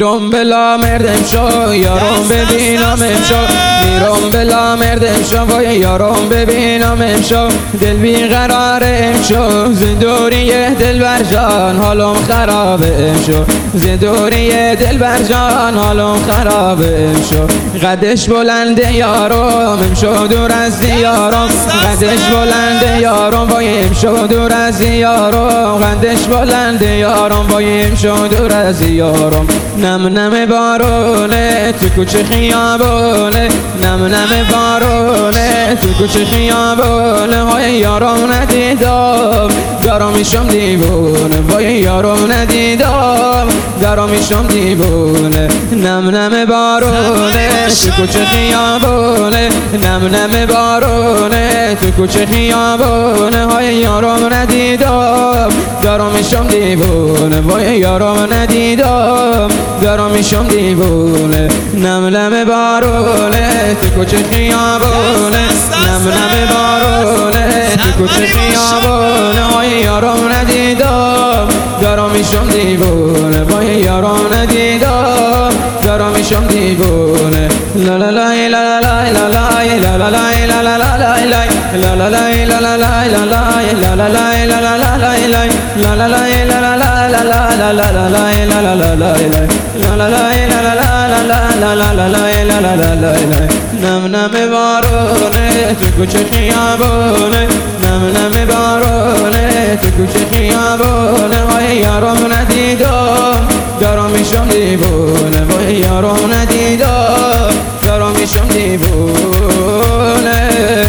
میرم بلا مرد امشو یارم ببینم امشو میرم بلا مرد امشو وای یارم ببینم امشو دل بیقرار امشو زندوری دل بر جان حالم خراب امشو زندوری دل بر جان حالم خراب امشو قدش بلنده یارم امشو دور از دیارم قدش بلنده یارم وای امشو دور از دیارم قدش بلنده یارم وای امشو دور از دیارم نم نم بارونه تو کوچه خیابونه نم نم بارونه تو کوچه خیابونه وای یارم ندیدم دارم میشم دیوونه وای یارم ندیدم دارم میشم دیوونه نم نم بارونه تو کوچه خیابونه نم نم بارونه تو کوچه خیابونه وای یارم ندیدم دارم میشم دیوونه وای یارم ندیدم دارم میشم دیوونه نم نم بارونه تو کوچه خیابونه نم نم بارونه تو کوچه خیابونه وای یارم ندیدم دارم میشم دیوونه وای یارم ندیدم دارم میشم دیوونه لا لا لا لا لا لا لا لا لا لا لا لا لا لا لا لا لا نم نم بارونه تو کوچه خیابونه نم نم بارونه تو کوچه خیابونه وای یارم ندیدم دارم میشم دیوونه وای یارم ندیدم دارم میشم دیوونه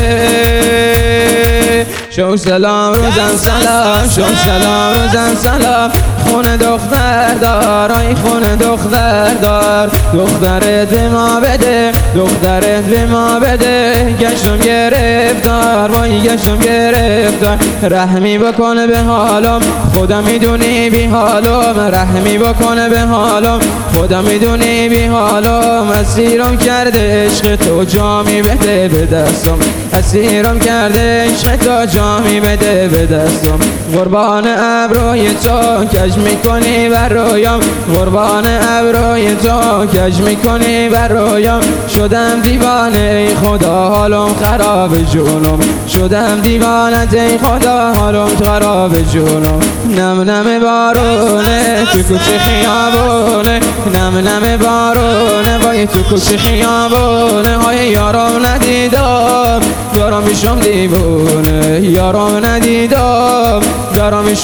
شو سلام روزن سلام شو سلام روزن سلام خونه دختر دار آی خونه دختر دار دخترت به ما بده دخترت به ما بده گشتم گرفتار وای گشتم گرفتار رحمی بکنه به حالم خدا میدونی بی حالم رحمی بکنه به حالم خدا میدونی بی حالم اسیرم کرده عشق تو جامی بده به دستم اسیرم کرده عشق تو جامی بده به دستم قربان ابروی تو کج میکنی بر رویم قربان ابروی تو کج میکنی بر رویم شدم دیوانه ای خدا حالم خراب جونم شدم دیوانه ای خدا حالم خراب جونم نم نم بارونه تو کوچه خیابونه نم نم بارونه وای تو کوچه خیابونه وای یارم ندیدم دارم میشم دیوونه یارم ندیدم دارم میشم